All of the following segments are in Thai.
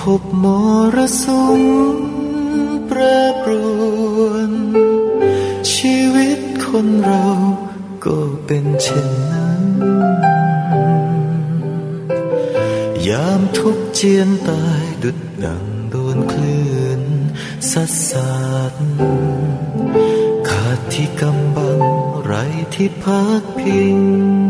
บมรสุมแปรปรวนชีวิตคนเราก็เป็นเช่นนั้นยามทุกข์เจียนตายดุจดังโดนคลื่นซัดสาดขาดที่กำบังไร้ที่พักพิง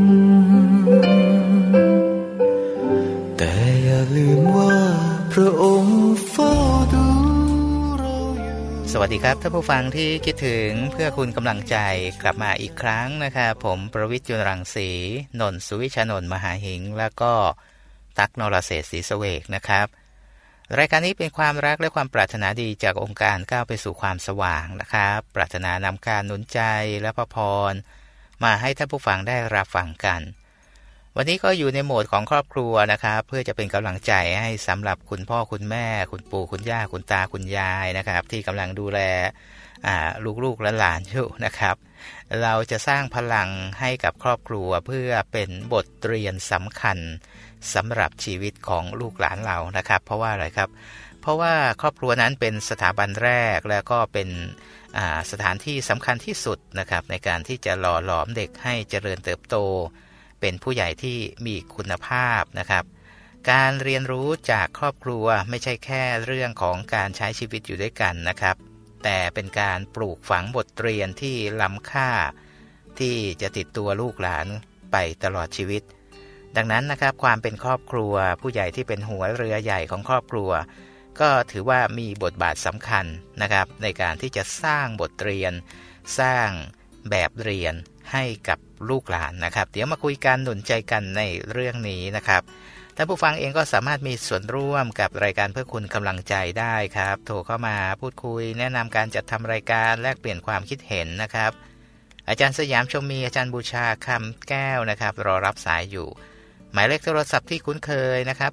แต่อย่าลืมว่าพระองค์เฝ้าดูเราอยู่สวัสดีครับท่านผู้ฟังที่คิดถึงเพื่อคุณกำลังใจกลับมาอีกครั้งนะครับผมประวิตร จุลรังสีนนท์ สุวิชานนท์มหาหิงแล้วก็ตั๊ก นรเศรษฐ์ศรีเสวกนะครับรายการนี้เป็นความรักและความปรารถนาดีจากองค์การก้าวไปสู่ความสว่างนะครับปรารถนานำการหนุนใจและพระพรมาให้ท่านผู้ฟังได้รับฟังกันวันนี้ก็อยู่ในโหมดของครอบครัวนะครับเพื่อจะเป็นกำลังใจให้สำหรับคุณพ่อคุณแม่คุณปู่คุณย่าคุณตาคุณยายนะครับที่กำลังดูแลลูกๆหลานๆอยู่นะครับเราจะสร้างพลังให้กับครอบครัวเพื่อเป็นบทเรียนสำคัญสำหรับชีวิตของลูกหลานเรานะครับเพราะว่าอะไรครับเพราะว่าครอบครัวนั้นเป็นสถาบันแรกแล้วก็เป็นสถานที่สำคัญที่สุดนะครับในการที่จะหล่อหลอมเด็กให้เจริญเติบโตเป็นผู้ใหญ่ที่มีคุณภาพนะครับการเรียนรู้จากครอบครัวไม่ใช่แค่เรื่องของการใช้ชีวิตอยู่ด้วยกันนะครับแต่เป็นการปลูกฝังบทเรียนที่ล้ำค่าที่จะติดตัวลูกหลานไปตลอดชีวิตดังนั้นนะครับความเป็นครอบครัวผู้ใหญ่ที่เป็นหัวเรือใหญ่ของครอบครัวก็ถือว่ามีบทบาทสำคัญนะครับในการที่จะสร้างบทเรียนสร้างแบบเรียนให้กับลูกหลานนะครับเดี๋ยวมาคุยกันหนุนใจกันในเรื่องนี้นะครับท่านผู้ฟังเองก็สามารถมีส่วนร่วมกับรายการเพื่อคุณกำลังใจได้ครับโทรเข้ามาพูดคุยแนะนำการจัดทำรายการแลกเปลี่ยนความคิดเห็นนะครับอาจารย์สยามชมมีอาจารย์บูชาคำแก้วนะครับรอรับสายอยู่หมายเลขโทรศัพท์ที่คุ้นเคยนะครับ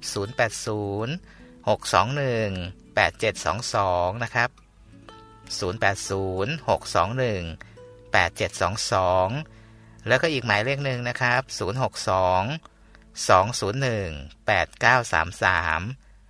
080-621-8722นะครับ080-621-8722แล้วก็อีกหมายเลขหนึ่งนะครับ062-201-8933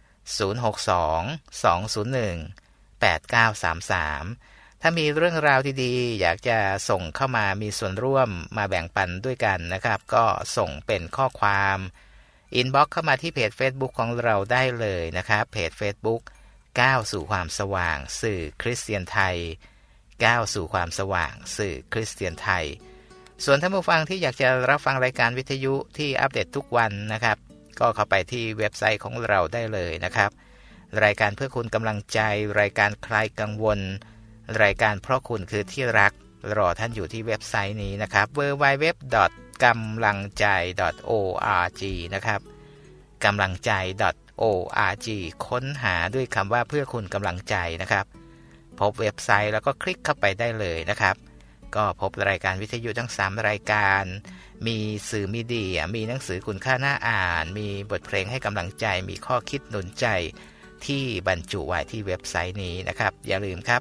062-201-8933ถ้ามีเรื่องราวดีๆอยากจะส่งเข้ามามีส่วนร่วมมาแบ่งปันด้วยกันนะครับก็ส่งเป็นข้อความอินบ็อกซ์เข้ามาที่เพจ Facebook ของเราได้เลยนะครับเพจ Facebook ก้าวสู่ความสว่างสื่อคริสเตียนไทยก้าวสู่ความสว่างสื่อคริสเตียนไทยส่วนท่านผู้ฟังที่อยากจะรับฟังรายการวิทยุที่อัปเดตทุกวันนะครับก็เข้าไปที่เว็บไซต์ของเราได้เลยนะครับรายการเพื่อคุณกำลังใจรายการคลายกังวลรายการเพราะคุณคือที่รักรอท่านอยู่ที่เว็บไซต์นี้นะครับ www.gamlangjai.org นะครับกำลังใจ .org ค้นหาด้วยคำว่าเพื่อคุณกำลังใจนะครับพบเว็บไซต์แล้วก็คลิกเข้าไปได้เลยนะครับก็พบรายการวิทยุทั้ง3รายการมีสื่อมีเดียมีหนังสือคุณค่าน่าอ่านมีบทเพลงให้กำลังใจมีข้อคิดหนุนใจที่บรรจุไว้ที่เว็บไซต์นี้นะครับอย่าลืมครับ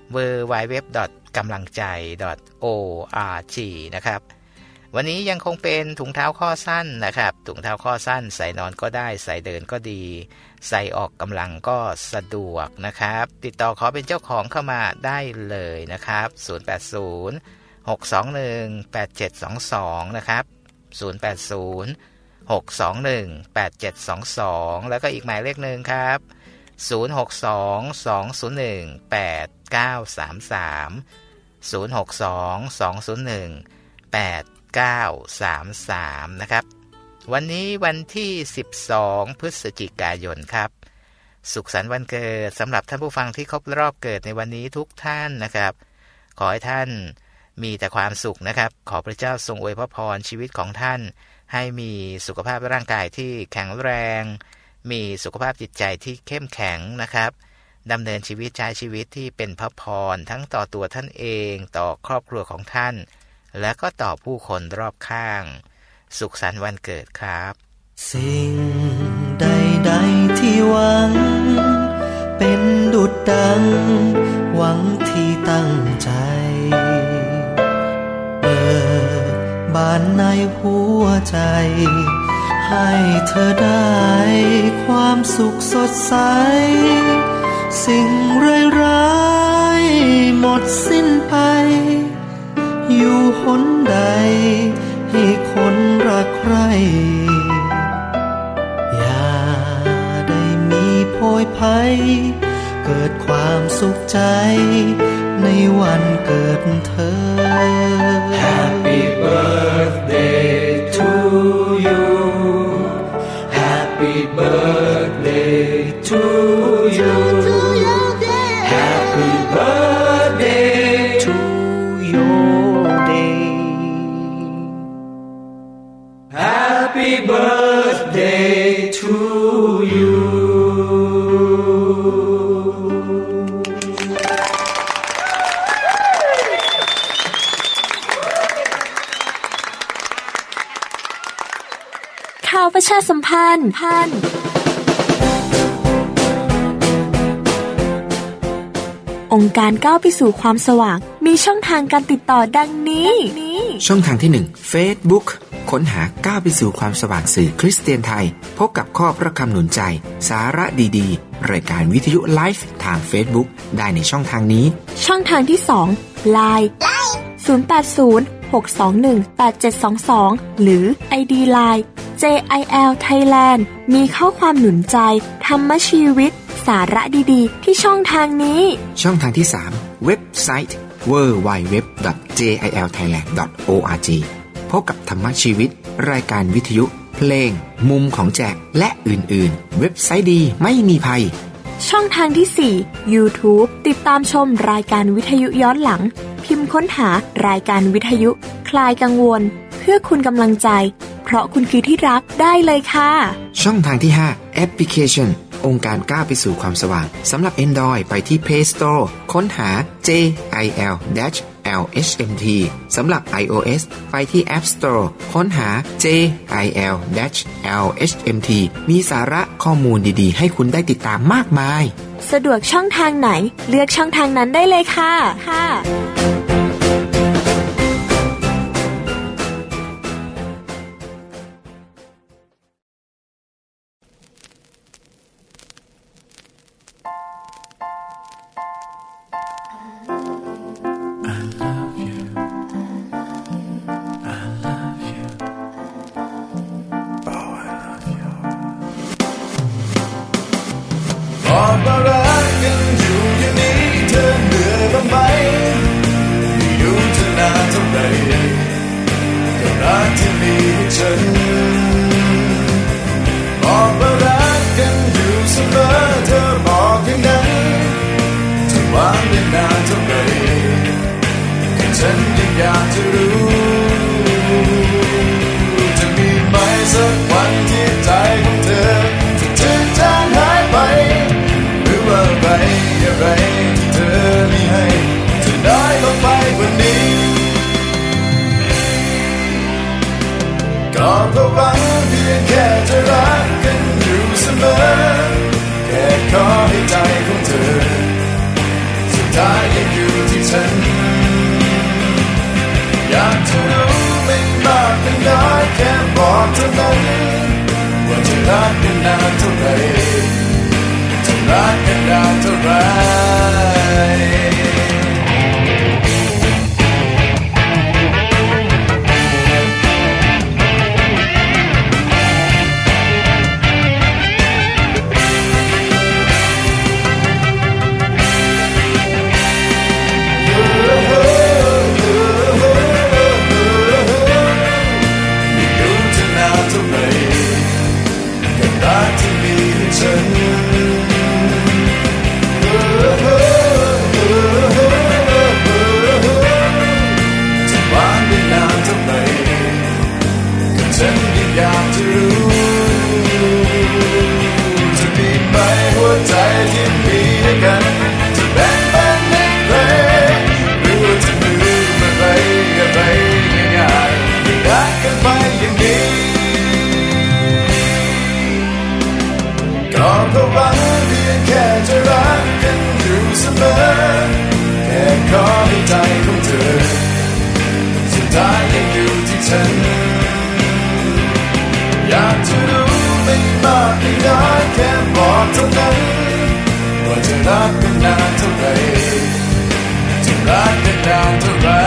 www.gamlangjai.org นะครับวันนี้ยังคงเป็นถุงเท้าข้อสั้นนะครับถุงเท้าข้อสั้นใส่นอนก็ได้ใส่เดินก็ดีใส่ออกกำลังก็สะดวกนะครับติดต่อขอเป็นเจ้าของเข้ามาได้เลยนะครับ080-621-8722นะครับ080-621-8722แล้วก็อีกหมายเลขหนึ่งครับ062-201-8933 062-201-8933นะครับวันนี้วันที่12พฤศจิกายนครับสุขสันต์วันเกิดสำหรับท่านผู้ฟังที่ครบรอบเกิดในวันนี้ทุกท่านนะครับขอให้ท่านมีแต่ความสุขนะครับขอพระเจ้าทรงอวยพรชีวิตของท่านให้มีสุขภาพร่างกายที่แข็งแรงมีสุขภาพจิตใจที่เข้มแข็งนะครับดำเนินชีวิตใช้ชีวิตที่เป็นพระพรทั้งต่อตัวท่านเองต่อครอบครัวของท่านและก็ต่อผู้คนรอบข้างสุขสันต์วันเกิดครับสิ่งใดๆที่หวังเป็นดุจดังหวังที่ตั้งใจเปิดบานในหัวใจให้เธอได้ความสุขสดใสสิ่งร้ายๆหมดสิ้นไปอยู่หนใดให้คนรักใครอย่าได้มีโพยภัยเกิดความสุขใจในวันเกิดเธอ Happy birthday to you Happy birthday to you Happy birthday to your day Happy birthday to you ข่าวประชาสัมพันธ์องค์การก้าวไปสู่ความสว่างมีช่องทางการติดต่อดังนี้ช่องทางที่ 1 Facebook ค้นหาก้าวไปสู่ความสว่างสื่อคริสเตียนไทยพบกับข้อพระคำหนุนใจสาระดีๆรายการวิทยุไลฟ์ทาง Facebook ได้ในช่องทางนี้ช่องทางที่ 2 LINE 080-621-8722 หรือ ID LINE JIL Thailand มีข้อความหนุนใจธรรมชีวิตสาระดีๆที่ช่องทางนี้ช่องทางที่ 3 เว็บไซต์ www.jilthailand.org พบกับธรรมชีวิตรายการวิทยุเพลงมุมของแจกและอื่นๆเว็บไซต์ดีไม่มีภัยช่องทางที่ 4 YouTube ติดตามชมรายการวิทยุย้อนหลังพิมพ์ค้นหารายการวิทยุคลายกังวลเพื่อคุณกำลังใจเพราะคุณคือที่รักได้เลยค่ะช่องทางที่ 5 แอปพลิเคชันองค์การก้าวไปสู่ความสว่างสำหรับ Android ไปที่ Play Store ค้นหา JIL-LHMT สำหรับ iOS ไปที่ App Store ค้นหา JIL-LHMT มีสาระข้อมูลดีๆให้คุณได้ติดตามมากมายสะดวกช่องทางไหนเลือกช่องทางนั้นได้เลยค่ะอยากจะไม่ได้แค่บอกเท่านั้นว่าจะรักกันนานเท่าไหร่จะรักกันนานเท่าไหร่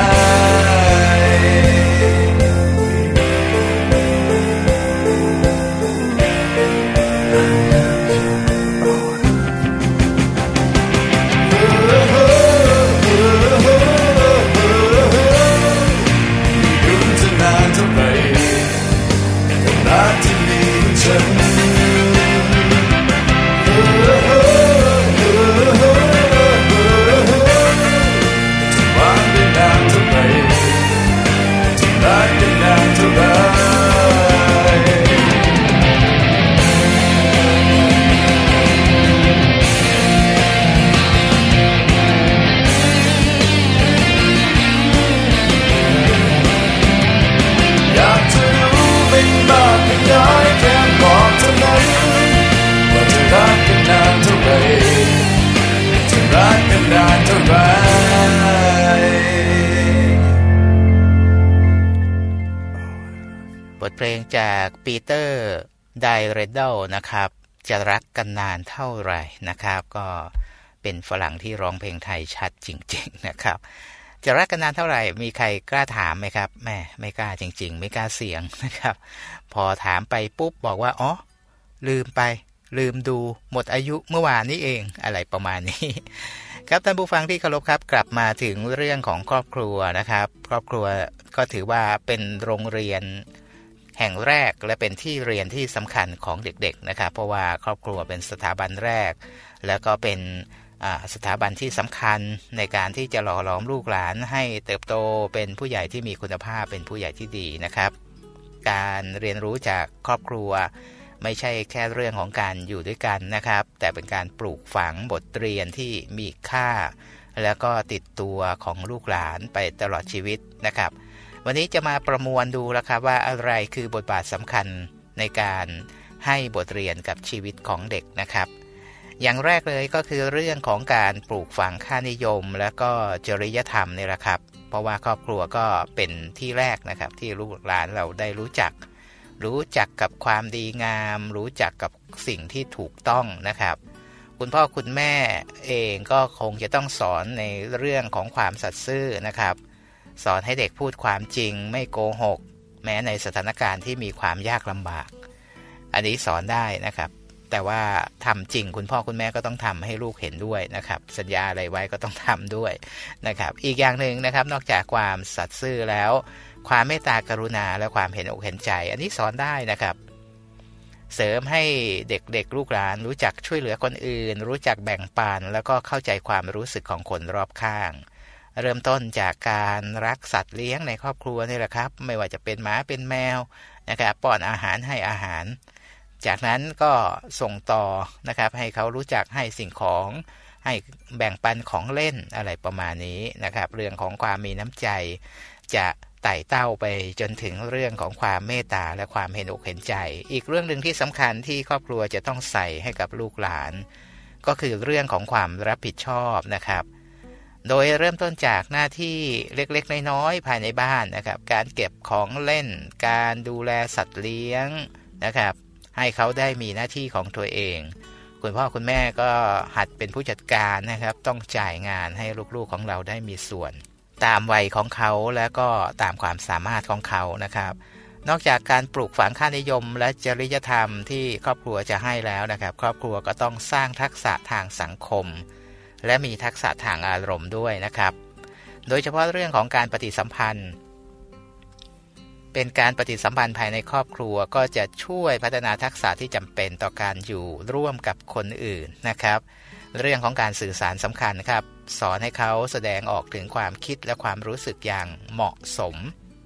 บทเพลงจากปีเตอร์ไดเรดเดลนะครับจะรักกันนานเท่าไหร่นะครับก็เป็นฝรั่งที่ร้องเพลงไทยชัดจริงๆนะครับจะรักกันนานเท่าไหร่มีใครกล้าถามไหมครับแม่ไม่กล้าจริงๆไม่กล้าเสี่ยงนะครับพอถามไปปุ๊บบอกว่าอ๋อลืมดูหมดอายุเมื่อวานนี้เองอะไรประมาณนี้ครับท่านผู้ฟังที่เคารพครับกลับมาถึงเรื่องของครอบครัวนะครับครอบครัวก็ถือว่าเป็นโรงเรียนแห่งแรกและเป็นที่เรียนที่สำคัญของเด็กๆนะครับเพราะว่าครอบครัวเป็นสถาบันแรกแล้วก็เป็นสถาบันที่สำคัญในการที่จะหล่อหลอมลูกหลานให้เติบโตเป็นผู้ใหญ่ที่มีคุณภาพเป็นผู้ใหญ่ที่ดีนะครับการเรียนรู้จากครอบครัวไม่ใช่แค่เรื่องของการอยู่ด้วยกันนะครับแต่เป็นการปลูกฝังบทเรียนที่มีค่าแล้วก็ติดตัวของลูกหลานไปตลอดชีวิตนะครับวันนี้จะมาประมวลดูแล้วครับว่าอะไรคือบทบาทสำคัญในการให้บทเรียนกับชีวิตของเด็กนะครับอย่างแรกเลยก็คือเรื่องของการปลูกฝังค่านิยมและก็จริยธรรมนี่แหละครับเพราะว่าครอบครัวก็เป็นที่แรกนะครับที่ลูกหลานเราได้รู้จักกับความดีงามรู้จักกับสิ่งที่ถูกต้องนะครับคุณพ่อคุณแม่เองก็คงจะต้องสอนในเรื่องของความสัตย์ซื่อนะครับสอนให้เด็กพูดความจริงไม่โกหกแม้ในสถานการณ์ที่มีความยากลำบากอันนี้สอนได้นะครับแต่ว่าทำจริงคุณพ่อคุณแม่ก็ต้องทำให้ลูกเห็นด้วยนะครับสัญญาอะไรไว้ก็ต้องทำด้วยนะครับอีกอย่างหนึ่งนะครับนอกจากความสัตย์ซื่อแล้วความเมตตากรุณาและความเห็นอกเห็นใจอันนี้สอนได้นะครับเสริมให้เด็กๆลูกหลานรู้จักช่วยเหลือคนอื่นรู้จักแบ่งปันแล้วก็เข้าใจความรู้สึกของคนรอบข้างเริ่มต้นจากการรักสัตว์เลี้ยงในครอบครัวนี่แหละครับไม่ว่าจะเป็นหมาเป็นแมวนะครับป้อนอาหารให้อาหารจากนั้นก็ส่งต่อนะครับให้เขารู้จักให้สิ่งของให้แบ่งปันของเล่นอะไรประมาณนี้นะครับเรื่องของความมีน้ำใจจะไต่เต้าไปจนถึงเรื่องของความเมตตาและความเห็นอกเห็นใจอีกเรื่องนึงที่สำคัญที่ครอบครัวจะต้องใส่ให้กับลูกหลานก็คือเรื่องของความรับผิดชอบนะครับโดยเริ่มต้นจากหน้าที่เล็กๆน้อยๆภายในบ้านนะครับการเก็บของเล่นการดูแลสัตว์เลี้ยงนะครับให้เขาได้มีหน้าที่ของตัวเองคุณพ่อคุณแม่ก็หัดเป็นผู้จัดการนะครับต้องจ่ายงานให้ลูกๆของเราได้มีส่วนตามวัยของเขาแล้วก็ตามความสามารถของเขานะครับนอกจากการปลูกฝังค่านิยมและจริยธรรมที่ครอบครัวจะให้แล้วนะครับครอบครัวก็ต้องสร้างทักษะทางสังคมและมีทักษะทางอารมณ์ด้วยนะครับโดยเฉพาะเรื่องของการปฏิสัมพันธ์เป็นการปฏิสัมพันธ์ภายในครอบครัวก็จะช่วยพัฒนาทักษะที่จำเป็นต่อการอยู่ร่วมกับคนอื่นนะครับเรื่องของการสื่อสารสำคัญครับสอนให้เขาแสดงออกถึงความคิดและความรู้สึกอย่างเหมาะสม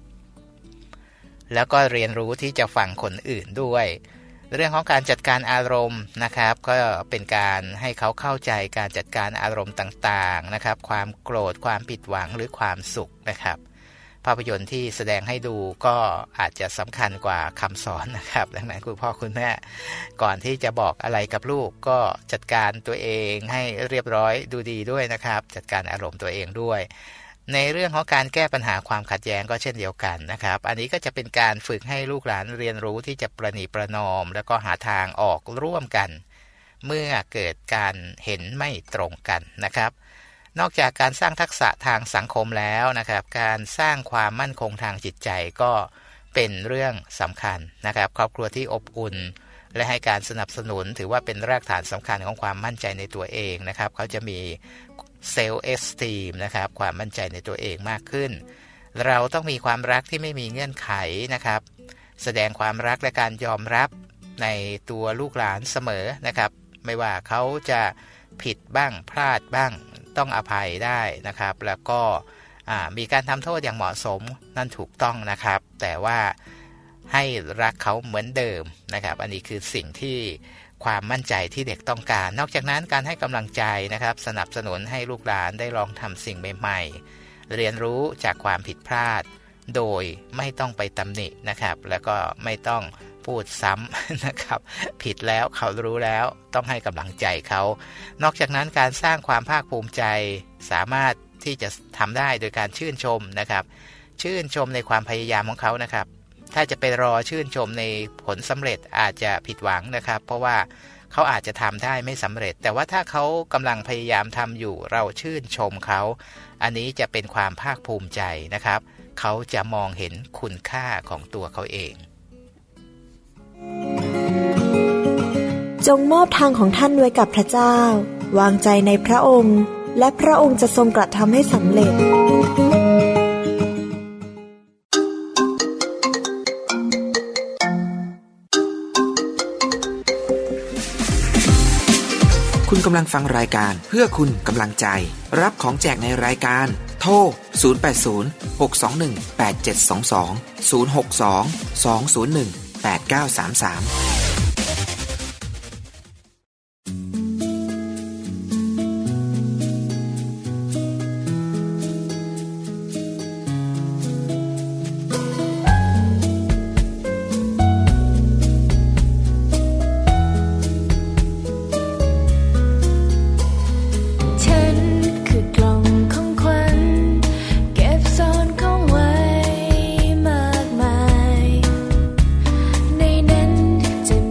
แล้วก็เรียนรู้ที่จะฟังคนอื่นด้วยเรื่องของการจัดการอารมณ์นะครับก็เป็นการให้เขาเข้าใจการจัดการอารมณ์ต่างๆนะครับความโกรธความผิดหวังหรือความสุขนะครับภาพยนตร์ที่แสดงให้ดูก็อาจจะสำคัญกว่าคำสอนนะครับดังนั้นคุณพ่อคุณแม่ก่อนที่จะบอกอะไรกับลูกก็จัดการตัวเองให้เรียบร้อยดูดีด้วยนะครับจัดการอารมณ์ตัวเองด้วยในเรื่องของการแก้ปัญหาความขัดแย้งก็เช่นเดียวกันนะครับอันนี้ก็จะเป็นการฝึกให้ลูกหลานเรียนรู้ที่จะประนีประนอมแล้วก็หาทางออกร่วมกันเมื่อเกิดการเห็นไม่ตรงกันนะครับนอกจากการสร้างทักษะทางสังคมแล้วนะครับการสร้างความมั่นคงทางจิตใจก็เป็นเรื่องสำคัญนะครับครอบครัวที่อบอุ่นและให้การสนับสนุนถือว่าเป็นรากฐานสำคัญของความมั่นใจในตัวเองนะครับเขาจะมีเซลฟ์เอสตีมนะครับความมั่นใจในตัวเองมากขึ้นเราต้องมีความรักที่ไม่มีเงื่อนไขนะครับแสดงความรักและการยอมรับในตัวลูกหลานเสมอนะครับไม่ว่าเขาจะผิดบ้างพลาดบ้างต้องอภัยได้นะครับแล้วก็มีการทำโทษอย่างเหมาะสมนั่นถูกต้องนะครับแต่ว่าให้รักเขาเหมือนเดิมนะครับอันนี้คือสิ่งที่ความมั่นใจที่เด็กต้องการนอกจากนั้นการให้กำลังใจนะครับสนับสนุนให้ลูกหลานได้ลองทำสิ่งใหม่ๆเรียนรู้จากความผิดพลาดโดยไม่ต้องไปตำหนินะครับแล้วก็ไม่ต้องพูดซ้ำนะครับผิดแล้วเขารู้แล้วต้องให้กำลังใจเขานอกจากนั้นการสร้างความภาคภูมิใจสามารถที่จะทำได้โดยการชื่นชมนะครับชื่นชมในความพยายามของเขานะครับถ้าจะไปรอชื่นชมในผลสำเร็จอาจจะผิดหวังนะครับเพราะว่าเขาอาจจะทำได้ไม่สำเร็จแต่ว่าถ้าเขากำลังพยายามทำอยู่เราชื่นชมเขาอันนี้จะเป็นความภาคภูมิใจนะครับเขาจะมองเห็นคุณค่าของตัวเขาเองจงมอบทางของท่านไว้กับพระเจ้าวางใจในพระองค์และพระองค์จะทรงกระทำให้สำเร็จคุณกำลังฟังรายการเพื่อคุณกำลังใจรับของแจกในรายการโทร0806218722 062-201-8933 จะ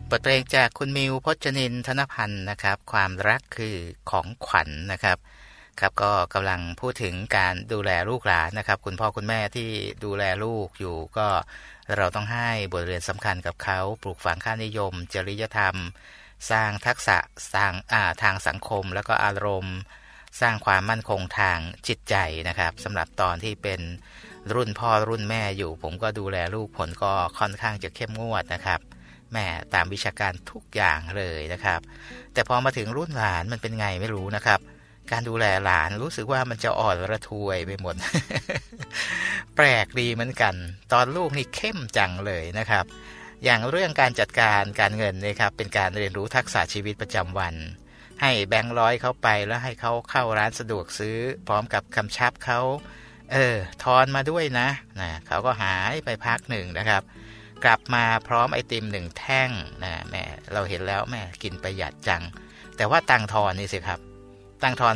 บทเพลงจากคุณมิวพจนินทร์ธนพันธ์นะครับความรักคือของขวัญ นะครับก็กำลังพูดถึงการดูแลลูกหลานนะครับคุณพ่อคุณแม่ที่ดูแลลูกอยู่ก็เราต้องให้บทเรียนสำคัญกับเขาปลูกฝังค่านิยมจริยธรรมสร้างทักษะทางสังคมแล้วก็อารมณ์สร้างความมั่นคงทางจิตใจนะครับสำหรับตอนที่เป็นรุ่นพ่อรุ่นแม่อยู่ผมก็ดูแลลูกผลก็ค่อนข้างจะเข้มงวดนะครับแม่ตามวิชาการทุกอย่างเลยนะครับแต่พอมาถึงรุ่นหลานมันเป็นไงไม่รู้นะครับการดูแลหลานรู้สึกว่ามันจะอ่อนระทวยไปหมด แปลกดีเหมือนกันตอนลูกนี่เข้มจังเลยนะครับอย่างเรื่องการจัดการการเงินนะครับเป็นการเรียนรู้ทักษะชีวิตประจำวันให้แบงค์ร้อยเขาไปแล้วให้เขาเข้าร้านสะดวกซื้อพร้อมกับคำชับเขาทอนมาด้วยนะเขาก็หายไปพักหนึ่งนะครับกลับมาพร้อมไอติม1แท่งนะแม่เราเห็นแล้วแม่กินประหยัดจังแต่ว่าตังทอนนี่สิครับตังทอน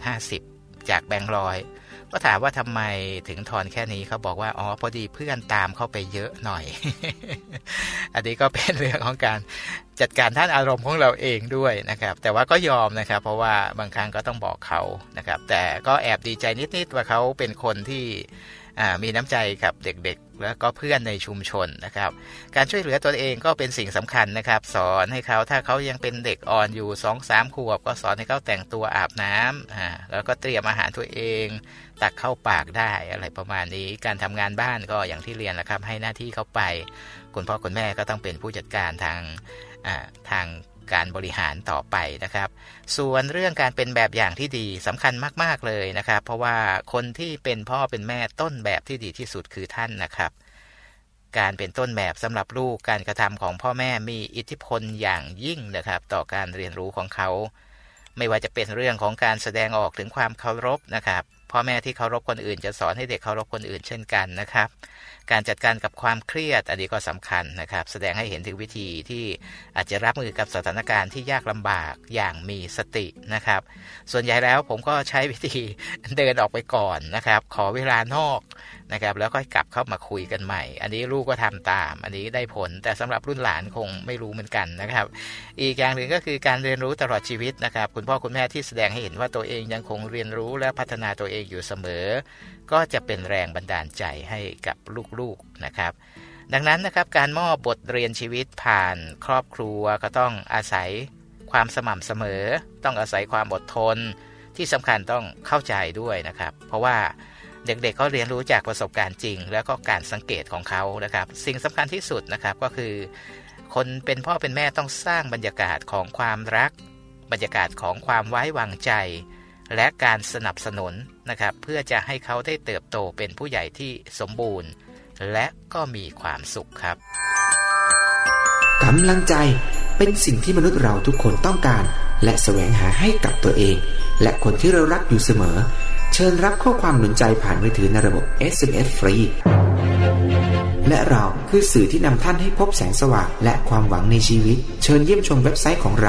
3.50 จากแบงค์ร้อยก็ถามว่าทำไมถึงทอนแค่นี้เขาบอกว่าอ๋อพอดีเพื่อนตามเข้าไปเยอะหน่อย อันนี้ก็เป็นเรื่องของการจัดการท่านอารมณ์ของเราเองด้วยนะครับแต่ว่าก็ยอมนะครับเพราะว่าบางครั้งก็ต้องบอกเขานะครับแต่ก็แอบดีใจนิดๆว่าเขาเป็นคนที่มีน้ำใจกับเด็กๆแล้วก็เพื่อนในชุมชนนะครับการช่วยเหลือตัวเองก็เป็นสิ่งสำคัญนะครับสอนให้เขาถ้าเขายังเป็นเด็กอ่อนอยู่ 2-3 ขวบก็สอนให้เขาแต่งตัวอาบน้ำแล้วก็เตรียมอาหารตัวเองตักเข้าปากได้อะไรประมาณนี้การทำงานบ้านก็อย่างที่เรียนแล้วครับให้หน้าที่เขาไปคุณพ่อคุณแม่ก็ต้องเป็นผู้จัดการทางการบริหารต่อไปนะครับส่วนเรื่องการเป็นแบบอย่างที่ดีสำคัญมากๆเลยนะครับเพราะว่าคนที่เป็นพ่อเป็นแม่ต้นแบบที่ดีที่สุดคือท่านนะครับการเป็นต้นแบบสำหรับลูกการกระทำของพ่อแม่มีอิทธิพลอย่างยิ่งนะครับต่อการเรียนรู้ของเขาไม่ว่าจะเป็นเรื่องของการแสดงออกถึงความเคารพนะครับพ่อแม่ที่เคารพคนอื่นจะสอนให้เด็กเคารพคนอื่นเช่นกันนะครับการจัดการกับความเครียดอันนี้ก็สำคัญนะครับแสดงให้เห็นถึงวิธีที่อาจจะรับมือกับสถานการณ์ที่ยากลำบากอย่างมีสตินะครับส่วนใหญ่แล้วผมก็ใช้วิธีเดินออกไปก่อนนะครับขอเวลานอกนะครับแล้วก็กลับเข้ามาคุยกันใหม่อันนี้ลูกก็ทำตามอันนี้ได้ผลแต่สำหรับรุ่นหลานคงไม่รู้เหมือนกันนะครับอีกอย่างหนึ่งก็คือการเรียนรู้ตลอดชีวิตนะครับคุณพ่อคุณแม่ที่แสดงให้เห็นว่าตัวเองยังคงเรียนรู้และพัฒนาตัวเองอยู่เสมอก็จะเป็นแรงบันดาลใจให้กับลูกๆนะครับดังนั้นนะครับการมอบบทเรียนชีวิตผ่านครอบครัวก็ต้องอาศัยความสม่ำเสมอต้องอาศัยความอดทนที่สำคัญต้องเข้าใจด้วยนะครับเพราะว่าเด็กๆเขาเรียนรู้จากประสบการณ์จริงแล้วก็การสังเกตของเขานะครับสิ่งสำคัญที่สุดนะครับก็คือคนเป็นพ่อเป็นแม่ต้องสร้างบรรยากาศของความรักบรรยากาศของความไว้วางใจและการสนับสนุนนะครับเพื่อจะให้เขาได้เติบโตเป็นผู้ใหญ่ที่สมบูรณ์และก็มีความสุขครับกำลังใจเป็นสิ่งที่มนุษย์เราทุกคนต้องการและแสวงหาให้กับตัวเองและคนที่เรารักอยู่เสมอเชิญรับข้อความหนุนใจผ่านมือถือในระบบ SMS ฟรีและเราคือสื่อที่นำท่านให้พบแสงสว่างและความหวังในชีวิตเชิญเยี่ยมชมเว็บไซต์ของเรา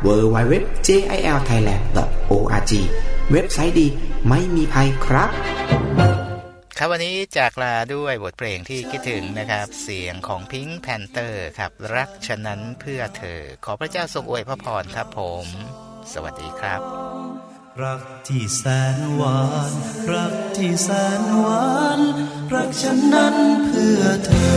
www.jilthailand.org เว็บไซต์ดีไม่มีภัยครับครับวันนี้จากลาด้วยบทเพลงที่คิดถึงนะครับเสียงของ Pink Panther ครับรักฉะนั้นเพื่อเธอขอพระเจ้าทรงอวยพระพรครับผมสวัสดีครับรักที่แสนหวานรักที่แสนหวานรักฉันนั้นเพื่อเธอ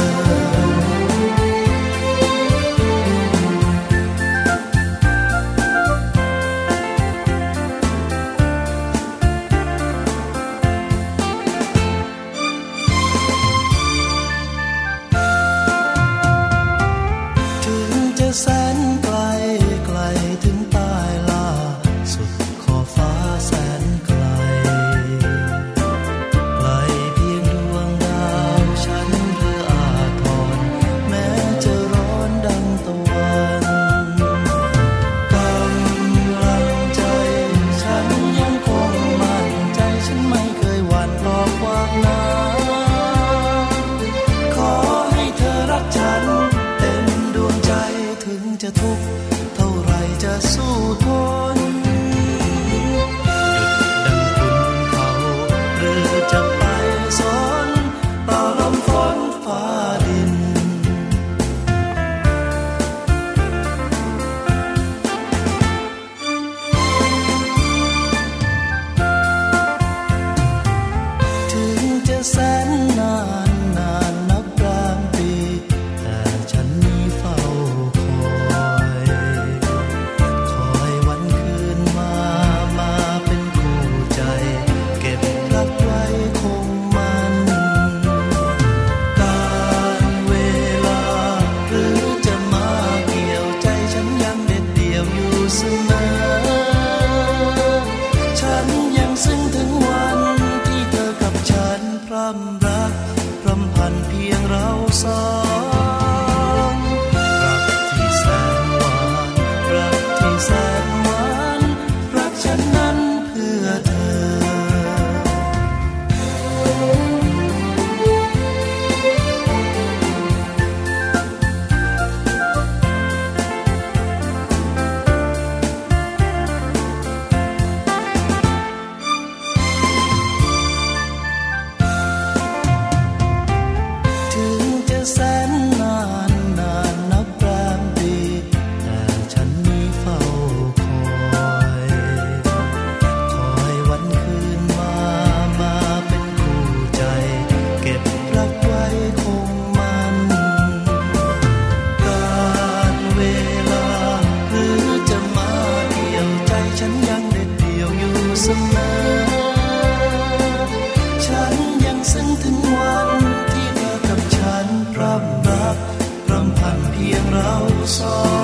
ถึงจะแสนไกลไกลถึงใต้ลาสุดฟ้าแสนไกลไกลเพียงดวงดาวฉันเพื่ออาทรแม้จะร้อนดังตะวันกำลังใจฉันยังคงมั่นใจฉันไม่เคยหวั่นต่อความหนาวขอให้เธอรักฉันเต็มดวงใจถึงจะทุกข์เท่าไรจะสู้ทนจะไปสนต่อลมฝนฟ้าดินสอง